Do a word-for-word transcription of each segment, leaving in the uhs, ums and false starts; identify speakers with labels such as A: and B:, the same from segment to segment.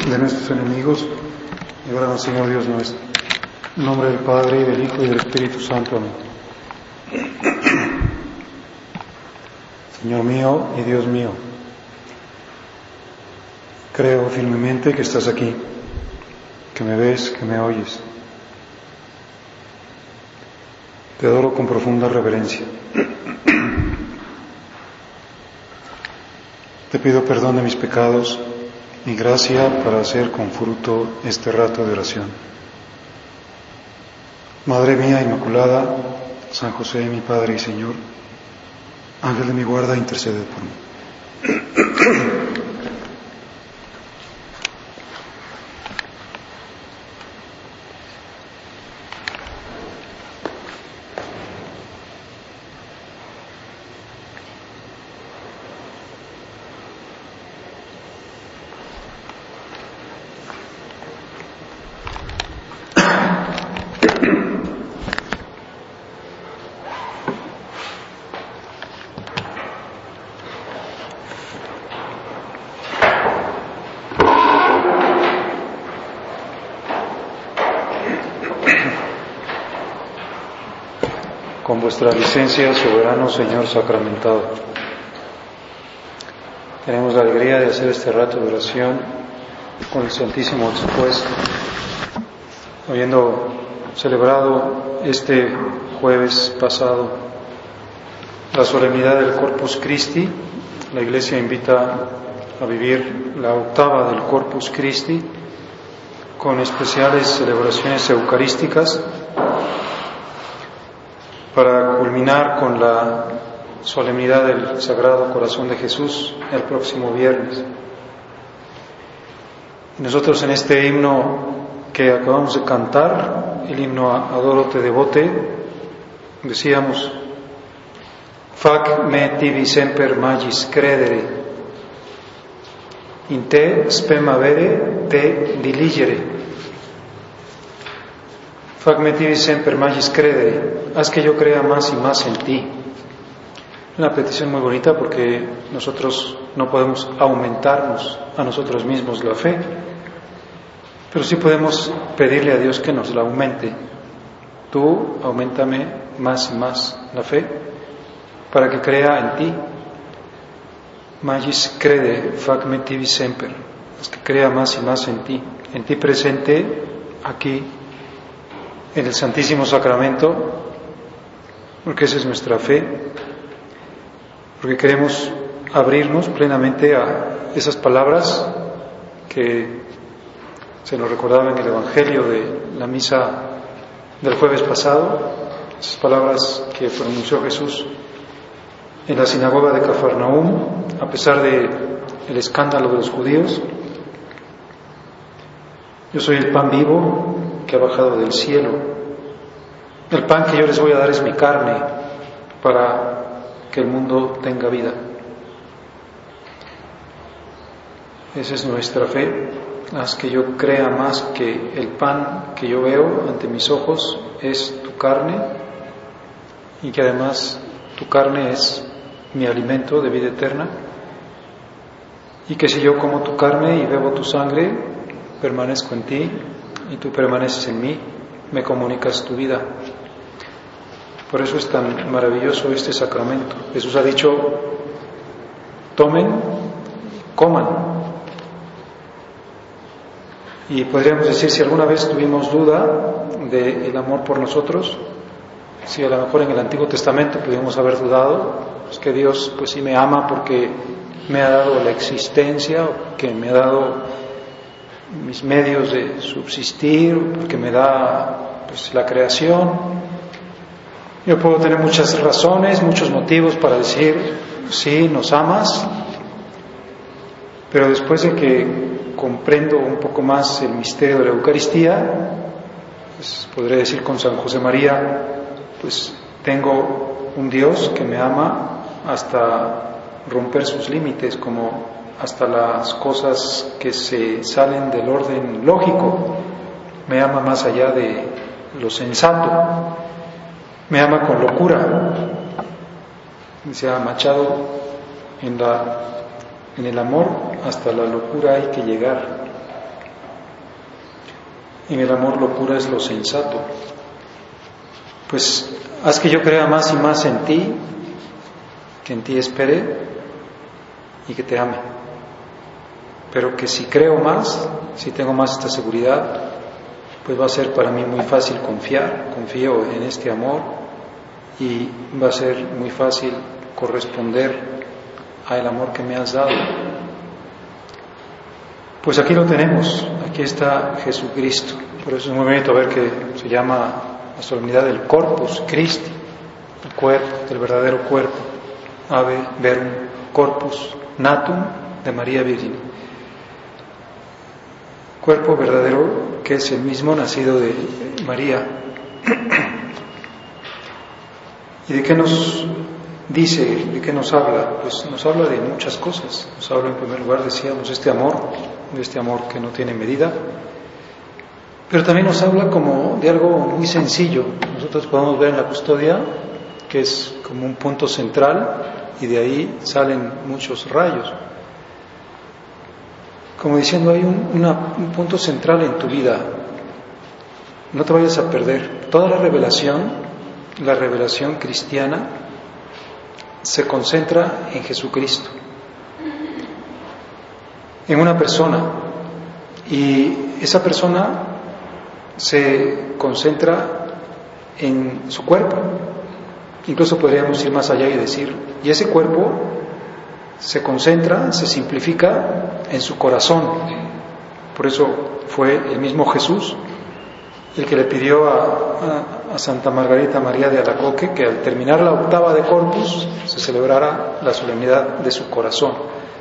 A: de nuestros enemigos, líbranos, Señor Dios nuestro. En nombre del Padre, y del Hijo, y del Espíritu Santo. Amén. Señor mío y Dios mío, creo firmemente que estás aquí, que me ves, que me oyes. Te adoro con profunda reverencia. Te pido perdón de mis pecados y gracia para hacer con fruto este rato de oración. Madre mía Inmaculada, San José, mi Padre y Señor, Ángel de mi guarda, intercede por mí. Con vuestra licencia, soberano Señor sacramentado, tenemos la alegría de hacer este rato de oración con el Santísimo después, habiendo celebrado este jueves pasado la solemnidad del Corpus Christi. La Iglesia invita a vivir la octava del Corpus Christi con especiales celebraciones eucarísticas, para culminar con la solemnidad del Sagrado Corazón de Jesús el próximo viernes. Y nosotros en este himno que acabamos de cantar, el himno Adoro te devote, decíamos: Fac me tibi semper magis credere, in te spem avere te diligere. Fac me tibi semper magis credere, haz que yo crea más y más en ti. Una petición muy bonita, porque nosotros no podemos aumentarnos a nosotros mismos la fe, pero sí podemos pedirle a Dios que nos la aumente. Tú auméntame más y más la fe para que crea en ti. Magis crede, fac me tibi semper, haz que crea más y más en ti, en ti presente aquí en el Santísimo Sacramento, porque esa es nuestra fe, porque queremos abrirnos plenamente a esas palabras que se nos recordaba en el Evangelio de la misa del jueves pasado, esas palabras que pronunció Jesús en la sinagoga de Cafarnaúm, a pesar de el escándalo de los judíos: yo soy el pan vivo que ha bajado del cielo. El pan que yo les voy a dar es mi carne, para que el mundo tenga vida. Esa es nuestra fe. Haz que yo crea más que el pan que yo veo ante mis ojos es tu carne, y que además tu carne es mi alimento de vida eterna, y que si yo como tu carne y bebo tu sangre, permanezco en ti y tú permaneces en mí, me comunicas tu vida. Por eso es tan maravilloso este sacramento. Jesús ha dicho: tomen, coman. Y podríamos decir, si alguna vez tuvimos duda del amor por nosotros, si a lo mejor en el Antiguo Testamento pudimos haber dudado, es que Dios pues sí me ama porque me ha dado la existencia, que me ha dado mis medios de subsistir, porque me da pues la creación. Yo puedo tener muchas razones, muchos motivos para decir: sí, nos amas. Pero después de que comprendo un poco más el misterio de la Eucaristía, pues podré decir con San José María: pues tengo un Dios que me ama hasta romper sus límites, como hasta las cosas que se salen del orden lógico. Me ama más allá de lo sensato, me ama con locura. Dice a Machado, en, la, en el amor hasta la locura hay que llegar. En el amor locura es lo sensato. Pues haz que yo crea más y más en ti, que en ti espere y que te ame. Pero que si creo más, si tengo más esta seguridad, pues va a ser para mí muy fácil confiar, confío en este amor y va a ser muy fácil corresponder al amor que me has dado. Pues aquí lo tenemos, aquí está Jesucristo. Por eso es muy bonito ver que se llama la solemnidad del Corpus Christi, el cuerpo, del verdadero cuerpo, ave verum corpus natum de María Virgen. Cuerpo verdadero que es el mismo nacido de María. ¿Y de qué nos dice, de qué nos habla? Pues nos habla de muchas cosas. Nos habla en primer lugar, decíamos, este amor, de este amor que no tiene medida, pero también nos habla como de algo muy sencillo. Nosotros podemos ver en la custodia que es como un punto central y de ahí salen muchos rayos. Como diciendo, hay un, una, un punto central en tu vida. No te vayas a perder. Toda la revelación, la revelación cristiana, se concentra en Jesucristo, en una persona. Y esa persona se concentra en su cuerpo. Incluso podríamos ir más allá y decir, y ese cuerpo se concentra, se simplifica en su corazón. Por eso fue el mismo Jesús el que le pidió a, a, a Santa Margarita María de Alacoque que al terminar la octava de Corpus se celebrara la solemnidad de su corazón.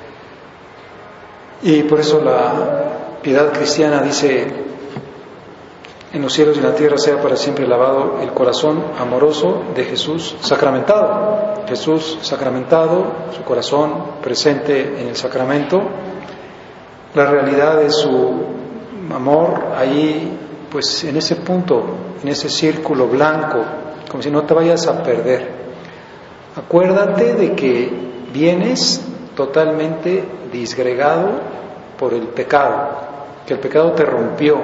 A: Y por eso la piedad cristiana dice: en los cielos y en la tierra sea para siempre alabado el corazón amoroso de Jesús sacramentado. Jesús sacramentado, su corazón presente en el sacramento, la realidad de su amor ahí, pues en ese punto, en ese círculo blanco, como si no te vayas a perder. Acuérdate de que vienes totalmente disgregado por el pecado, que el pecado te rompió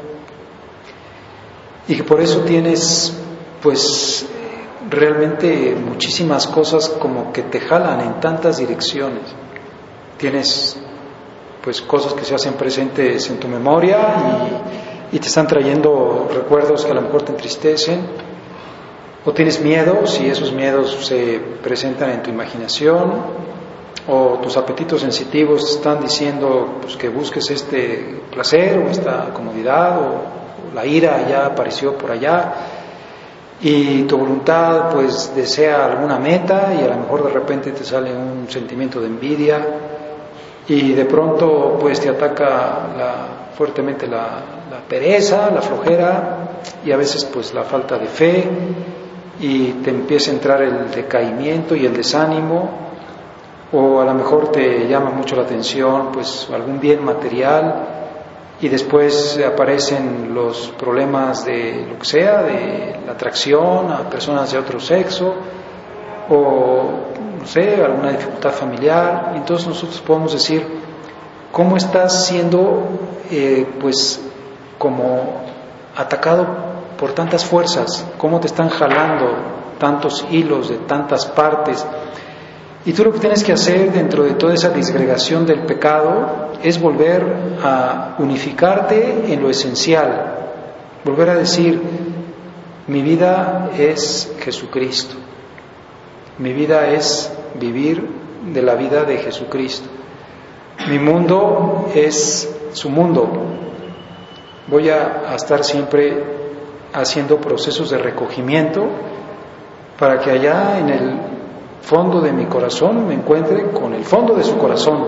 A: y que por eso tienes pues realmente muchísimas cosas como que te jalan en tantas direcciones. Tienes pues cosas que se hacen presentes en tu memoria y, y te están trayendo recuerdos que a lo mejor te entristecen, o tienes miedos y esos miedos se presentan en tu imaginación, o tus apetitos sensitivos están diciendo pues, que busques este placer o esta comodidad, o la ira ya apareció por allá, y tu voluntad pues desea alguna meta y a lo mejor de repente te sale un sentimiento de envidia y de pronto pues te ataca la, fuertemente la, la pereza, la flojera y a veces pues la falta de fe, y te empieza a entrar el decaimiento y el desánimo, o a lo mejor te llama mucho la atención pues algún bien material y después aparecen los problemas de lo que sea, de la atracción a personas de otro sexo, o no sé, alguna dificultad familiar. Entonces nosotros podemos decir, ¿cómo estás siendo eh, pues como atacado por tantas fuerzas? ¿Cómo te están jalando tantos hilos de tantas partes? Y tú lo que tienes que hacer dentro de toda esa disgregación del pecado es volver a unificarte en lo esencial, volver a decir, mi vida es Jesucristo, mi vida es vivir de la vida de Jesucristo, mi mundo es su mundo, voy a, a estar siempre haciendo procesos de recogimiento para que allá en el fondo de mi corazón me encuentre con el fondo de su corazón.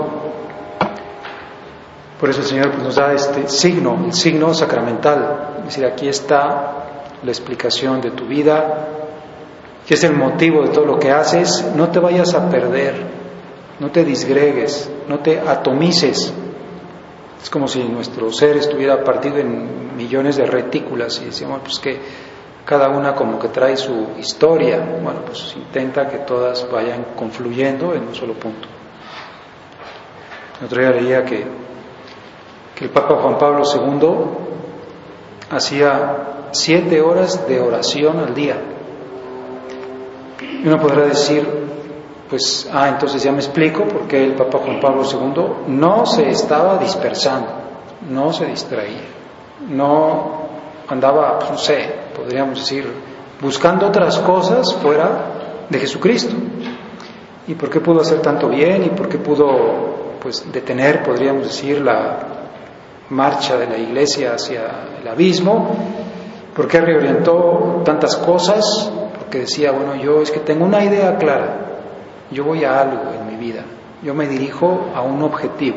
A: Por eso el Señor pues, nos da este signo, el signo sacramental, es decir, aquí está la explicación de tu vida, que es el motivo de todo lo que haces. No te vayas a perder, no te disgregues, no te atomices. Es como si nuestro ser estuviera partido en millones de retículas y decimos pues que cada una como que trae su historia. Bueno, pues intenta que todas vayan confluyendo en un solo punto. El otro día leía que, que el Papa Juan Pablo segundo hacía siete horas de oración al día. Y uno podrá decir, pues, ah, entonces ya me explico por qué el Papa Juan Pablo segundo no se estaba dispersando, no se distraía, no andaba, pues, no sé, podríamos decir, buscando otras cosas fuera de Jesucristo. ¿Y por qué pudo hacer tanto bien? ¿Y por qué pudo, pues, detener, podríamos decir, la marcha de la Iglesia hacia el abismo? ¿Por qué reorientó tantas cosas? Porque decía, bueno, yo es que tengo una idea clara, yo voy a algo en mi vida, yo me dirijo a un objetivo,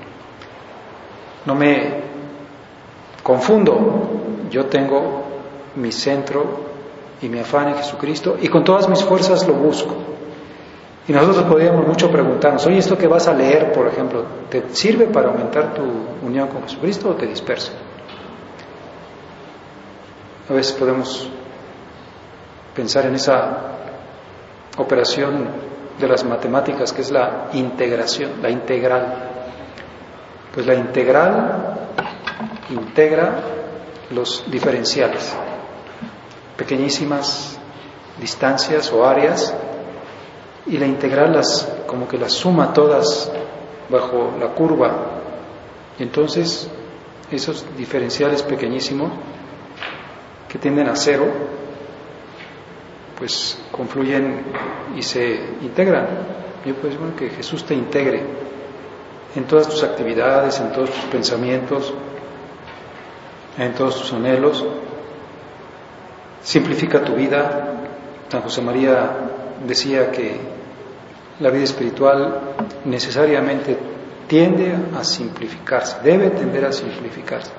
A: no me confundo, yo tengo mi centro y mi afán en Jesucristo y con todas mis fuerzas lo busco. Y nosotros podríamos mucho preguntarnos, oye, ¿esto que vas a leer, por ejemplo, te sirve para aumentar tu unión con Jesucristo o te dispersa? A veces podemos pensar en esa operación de las matemáticas que es la integración, la integral. Pues la integral integra los diferenciales, pequeñísimas distancias o áreas, y la integral las como que las suma todas bajo la curva, y entonces esos diferenciales pequeñísimos que tienden a cero pues confluyen y se integran. Yo pues bueno, que Jesús te integre en todas tus actividades, en todos tus pensamientos, en todos tus anhelos. Simplifica tu vida. San José María decía que la vida espiritual necesariamente tiende a simplificarse, debe tender a simplificarse.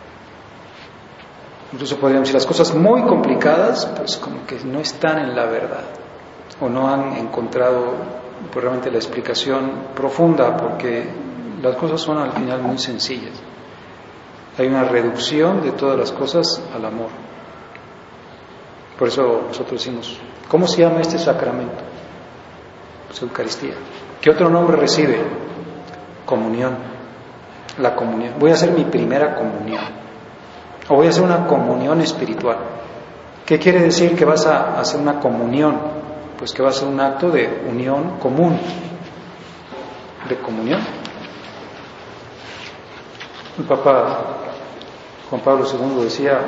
A: Incluso podríamos decir, las cosas muy complicadas, pues como que no están en la verdad, o no han encontrado pues, realmente la explicación profunda, porque las cosas son al final muy sencillas. Hay una reducción de todas las cosas al amor. Por eso nosotros decimos, ¿cómo se llama este sacramento? Pues Eucaristía. ¿Qué otro nombre recibe? Comunión. La comunión. Voy a hacer mi primera comunión. O voy a hacer una comunión espiritual. ¿Qué quiere decir que vas a hacer una comunión? Pues que va a ser un acto de unión común. De comunión. El Papa Juan Pablo segundo decía,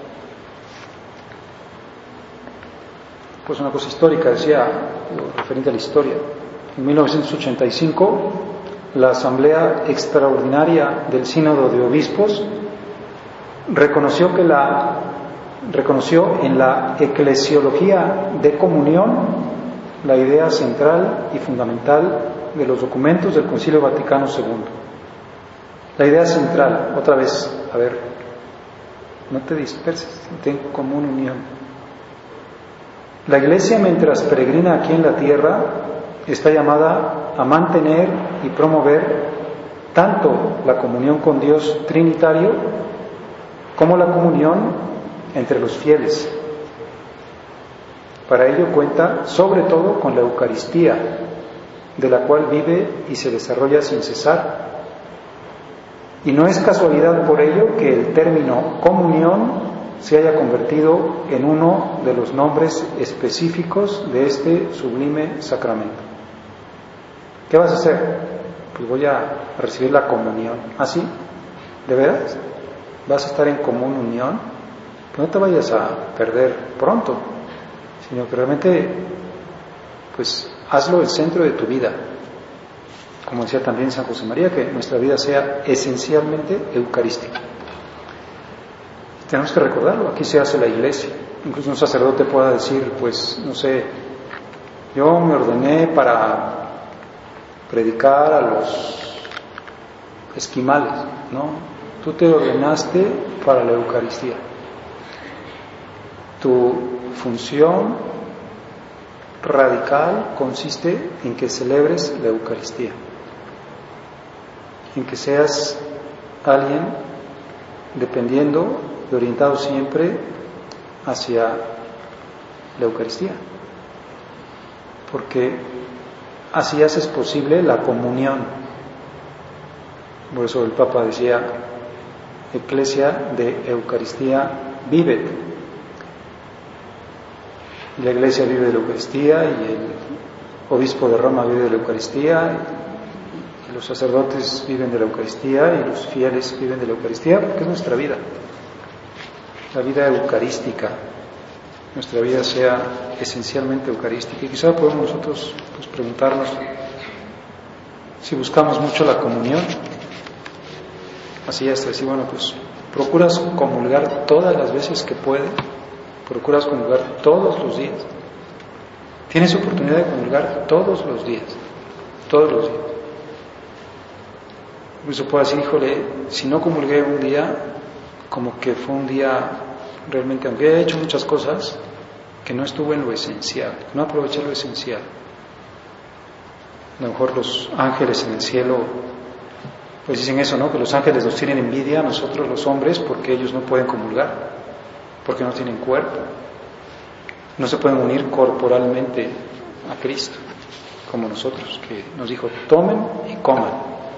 A: pues una cosa histórica, decía, referente a la historia. En mil novecientos ochenta y cinco, la Asamblea Extraordinaria del Sínodo de Obispos reconoció que la reconoció en la eclesiología de comunión la idea central y fundamental de los documentos del Concilio Vaticano segundo. La idea central, otra vez, a ver, no te disperses, ten común unión. La Iglesia, mientras peregrina aquí en la tierra, está llamada a mantener y promover tanto la comunión con Dios Trinitario como la comunión entre los fieles. Para ello cuenta sobre todo con la Eucaristía, de la cual vive y se desarrolla sin cesar. Y no es casualidad por ello que el término comunión se haya convertido en uno de los nombres específicos de este sublime sacramento. ¿Qué vas a hacer? Pues voy a recibir la comunión. ¿Ah, sí? ¿De veras? ¿Vas a estar en común unión? Pues no te vayas a perder pronto, sino que realmente, pues hazlo el centro de tu vida. Como decía también San José María, que nuestra vida sea esencialmente eucarística. Tenemos que recordarlo, aquí se hace la Iglesia. Incluso un sacerdote pueda decir, pues, no sé, yo me ordené para predicar a los esquimales, ¿no? Tú te ordenaste para la Eucaristía. Tu función radical consiste en que celebres la Eucaristía, en que seas alguien dependiendo y orientado siempre hacia la Eucaristía, porque así haces posible la comunión. Por eso el Papa decía, Eclesia de Eucaristía vive. La Iglesia vive de la Eucaristía y el obispo de Roma vive de la Eucaristía y los sacerdotes viven de la Eucaristía y los fieles viven de la Eucaristía porque es nuestra vida, la vida eucarística. Nuestra vida sea esencialmente eucarística y quizá podemos nosotros pues, preguntarnos si buscamos mucho la comunión, así hasta decir, bueno, pues procuras comulgar todas las veces que puedes, procuras comulgar todos los días, tienes oportunidad de comulgar todos los días, todos los días. Incluso puedo decir, híjole, si no comulgué un día, como que fue un día realmente, aunque he hecho muchas cosas, que no estuve en lo esencial, no aproveché lo esencial. A lo mejor los ángeles en el cielo pues dicen eso, ¿no? Que los ángeles nos tienen envidia a nosotros los hombres porque ellos no pueden comulgar, porque no tienen cuerpo, no se pueden unir corporalmente a Cristo como nosotros, que nos dijo tomen y coman.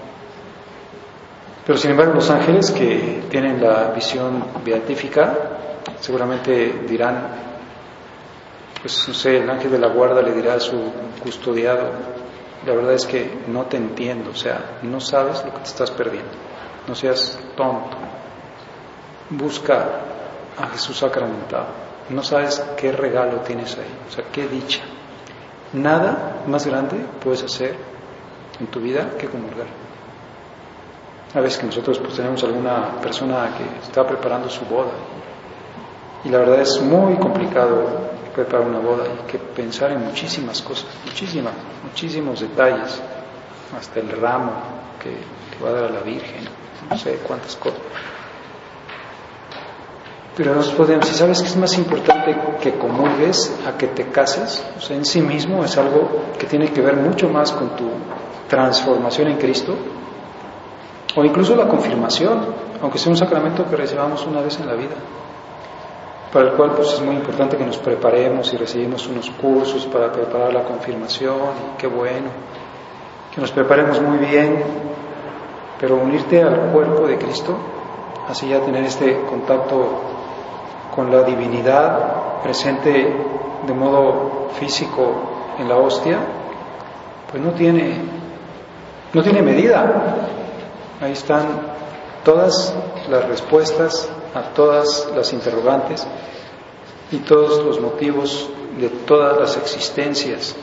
A: Pero sin embargo los ángeles que tienen la visión beatífica seguramente dirán, pues no sé, el ángel de la guarda le dirá a su custodiado, la verdad es que no te entiendo, o sea, no sabes lo que te estás perdiendo, no seas tonto, busca a Jesús sacramentado, no sabes qué regalo tienes ahí, o sea, qué dicha. Nada más grande puedes hacer en tu vida que comulgar. A veces que nosotros pues tenemos alguna persona que está preparando su boda y la verdad es muy complicado preparar una boda, hay que pensar en muchísimas cosas, muchísimas, muchísimos detalles, hasta el ramo que, que va a dar a la Virgen, no sé cuántas cosas. Pero nosotros podemos, si sabes que es más importante que comulgues a que te cases, o sea, en sí mismo es algo que tiene que ver mucho más con tu transformación en Cristo, o incluso la confirmación, aunque sea un sacramento que recibamos una vez en la vida, para el cual pues es muy importante que nos preparemos y recibimos unos cursos para preparar la confirmación, y qué bueno, que nos preparemos muy bien, pero unirte al cuerpo de Cristo, así ya tener este contacto con la divinidad presente de modo físico en la hostia, pues no tiene, no tiene medida. Ahí están todas las respuestas a todas las interrogantes y todos los motivos de todas las existencias.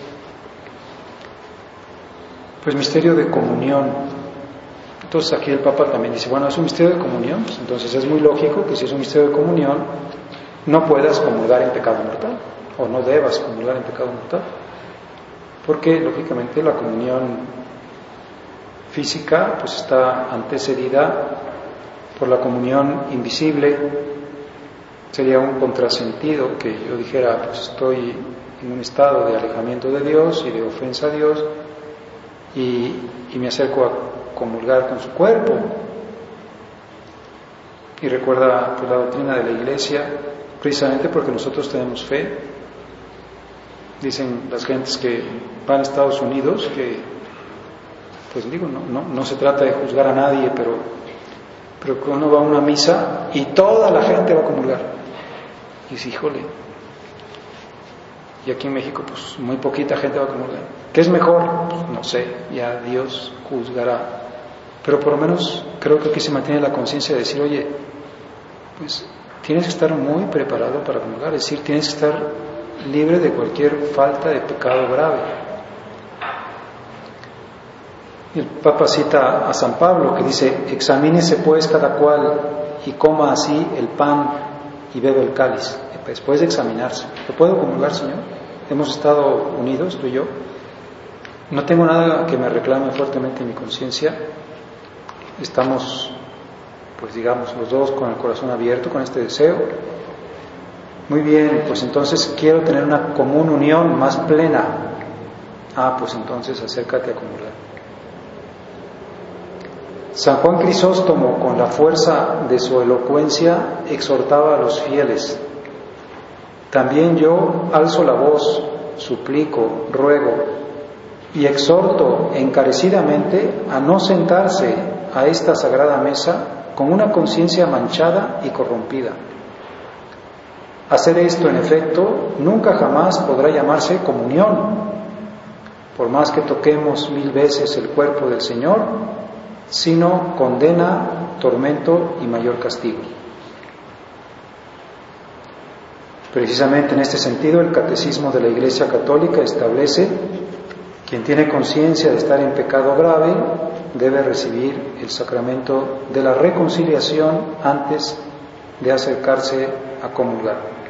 A: Pues misterio de comunión. Entonces aquí el Papa también dice, bueno, es un misterio de comunión, pues entonces es muy lógico que si es un misterio de comunión no puedas comulgar en pecado mortal, o no debas comulgar en pecado mortal, porque lógicamente la comunión física pues está antecedida por la comunión invisible. Sería un contrasentido que yo dijera, pues estoy en un estado de alejamiento de Dios y de ofensa a Dios y, y me acerco a comulgar con su cuerpo. Y recuerda pues, la doctrina de la Iglesia, precisamente porque nosotros tenemos fe. Dicen las gentes que van a Estados Unidos que, pues digo, no, no, no se trata de juzgar a nadie, pero, pero que uno va a una misa y toda la gente va a comulgar. Y dice, híjole, y aquí en México pues muy poquita gente va a comulgar. ¿Qué es mejor? Pues, no sé, ya Dios juzgará. Pero por lo menos creo que aquí se mantiene la conciencia de decir, oye, pues tienes que estar muy preparado para comulgar, es decir, tienes que estar libre de cualquier falta de pecado grave. El Papa cita a San Pablo que dice, examínese pues cada cual y coma así el pan y bebe el cáliz, después de examinarse. ¿Lo puedo comulgar, Señor? Hemos estado unidos, tú y yo. No tengo nada que me reclame fuertemente en mi conciencia. Estamos, pues digamos, los dos con el corazón abierto, con este deseo. Muy bien, pues entonces quiero tener una común unión más plena. Ah, pues entonces acércate a comulgar. San Juan Crisóstomo, con la fuerza de su elocuencia, exhortaba a los fieles. También yo alzo la voz, suplico, ruego y exhorto encarecidamente a no sentarse a esta sagrada mesa con una conciencia manchada y corrompida. Hacer esto, en efecto, nunca jamás podrá llamarse comunión, por más que toquemos mil veces el cuerpo del Señor, sino condena, tormento y mayor castigo. Precisamente en este sentido, el Catecismo de la Iglesia Católica establece: quien tiene conciencia de estar en pecado grave debe recibir el sacramento de la reconciliación antes de acercarse a comulgar.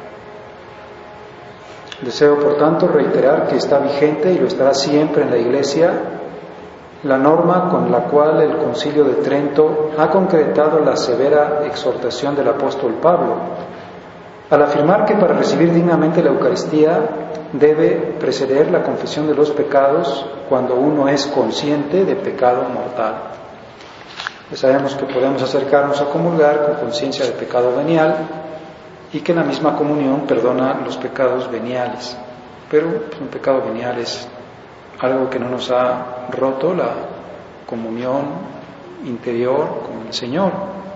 A: Deseo, por tanto, reiterar que está vigente, y lo estará siempre en la Iglesia, la norma con la cual el Concilio de Trento ha concretado la severa exhortación del apóstol Pablo, al afirmar que para recibir dignamente la Eucaristía debe preceder la confesión de los pecados cuando uno es consciente de pecado mortal. Ya sabemos que podemos acercarnos a comulgar con conciencia de pecado venial, y que la misma comunión perdona los pecados veniales, pero pues, un pecado venial es algo que no nos ha roto la comunión interior con el Señor.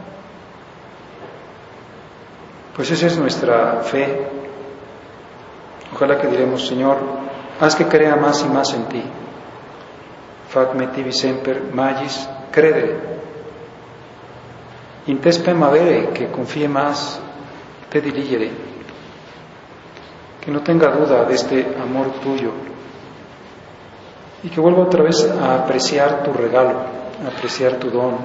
A: Pues esa es nuestra fe. Ojalá que diremos: Señor, haz que crea más y más en ti. Fac me tibi semper magis credere. In te spem avere, que confíe más, te diligere, que no tenga duda de este amor tuyo, y que vuelva otra vez a apreciar tu regalo, a apreciar tu don.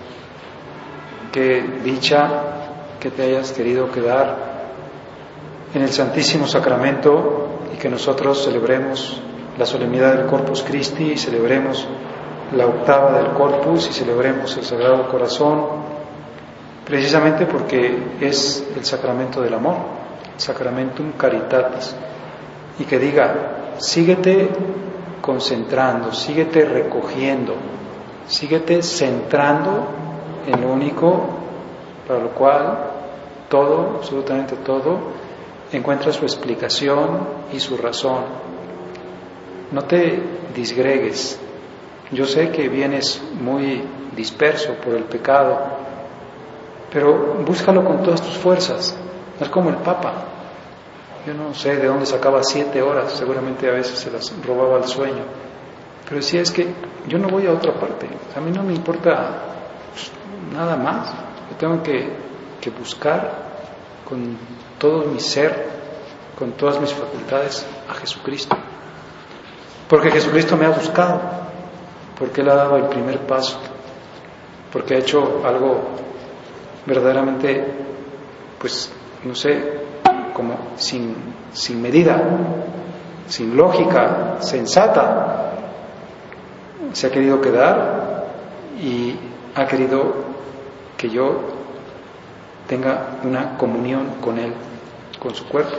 A: Que dicha que te hayas querido quedar en el Santísimo Sacramento, y que nosotros celebremos la solemnidad del Corpus Christi, y celebremos la octava del Corpus, y celebremos el Sagrado Corazón, precisamente porque es el sacramento del amor, Sacramentum Caritatis, y que diga: síguete concentrando, síguete recogiendo, síguete centrando en lo único para lo cual todo, absolutamente todo, encuentra su explicación y su razón. No te disgregues. Yo sé que vienes muy disperso por el pecado, pero búscalo con todas tus fuerzas. No es como el Papa. Yo no sé de dónde sacaba siete horas, seguramente a veces se las robaba al sueño, pero decía: es que yo no voy a otra parte, a mí no me importa nada más, yo tengo que, que buscar con todo mi ser, con todas mis facultades, a Jesucristo, porque Jesucristo me ha buscado, porque Él ha dado el primer paso, porque ha hecho algo verdaderamente, pues, no sé, como sin, sin medida, sin lógica, sensata. Se ha querido quedar y ha querido que yo tenga una comunión con Él, con su cuerpo.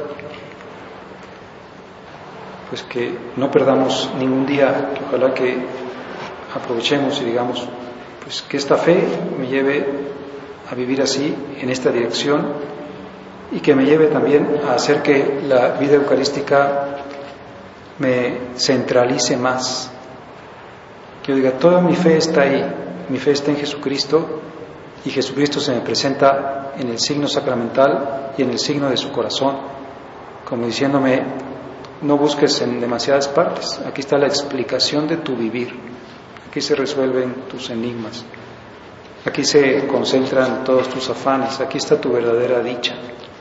A: Pues que no perdamos ningún día, que ojalá que aprovechemos y digamos, pues que esta fe me lleve a vivir así, en esta dirección, y que me lleve también a hacer que la vida eucarística me centralice más. Que yo diga: toda mi fe está ahí, mi fe está en Jesucristo, y Jesucristo se me presenta en el signo sacramental y en el signo de su corazón, como diciéndome: no busques en demasiadas partes, aquí está la explicación de tu vivir, aquí se resuelven tus enigmas, aquí se concentran todos tus afanes, aquí está tu verdadera dicha.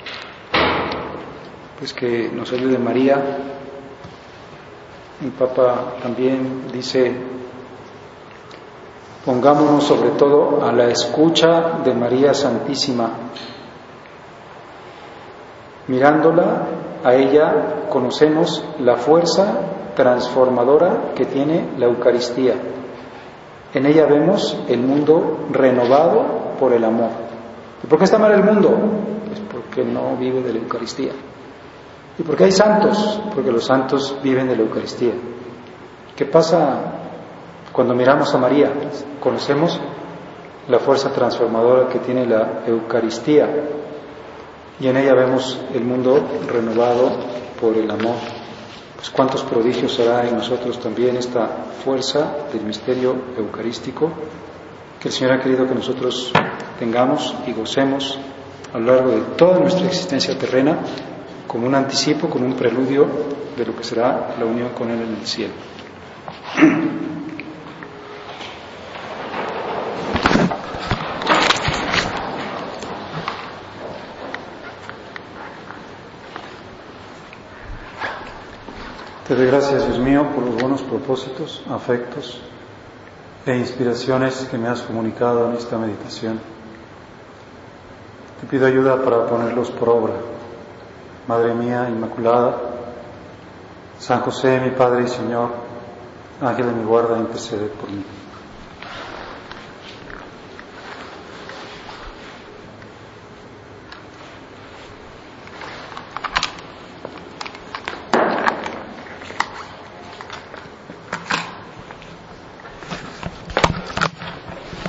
A: Pues que nos ayude María. El Papa también dice: pongámonos sobre todo a la escucha de María Santísima. Mirándola a ella conocemos la fuerza transformadora que tiene la Eucaristía. En ella vemos el mundo renovado por el amor. ¿Y por qué está mal el mundo? Pues porque no vive de la Eucaristía. ¿Y por qué hay santos? Porque los santos viven de la Eucaristía. ¿Qué pasa cuando miramos a María? Conocemos la fuerza transformadora que tiene la Eucaristía, y en ella vemos el mundo renovado por el amor. Pues cuántos prodigios hará en nosotros también esta fuerza del misterio eucarístico, que el Señor ha querido que nosotros tengamos y gocemos a lo largo de toda nuestra existencia terrena, como un anticipo, como un preludio de lo que será la unión con Él en el cielo. Te doy gracias, Dios mío, por los buenos propósitos, afectos e inspiraciones que me has comunicado en esta meditación. Te pido ayuda para ponerlos por obra. Madre mía Inmaculada, San José, mi Padre y Señor, Ángel de mi guarda, intercede por mí.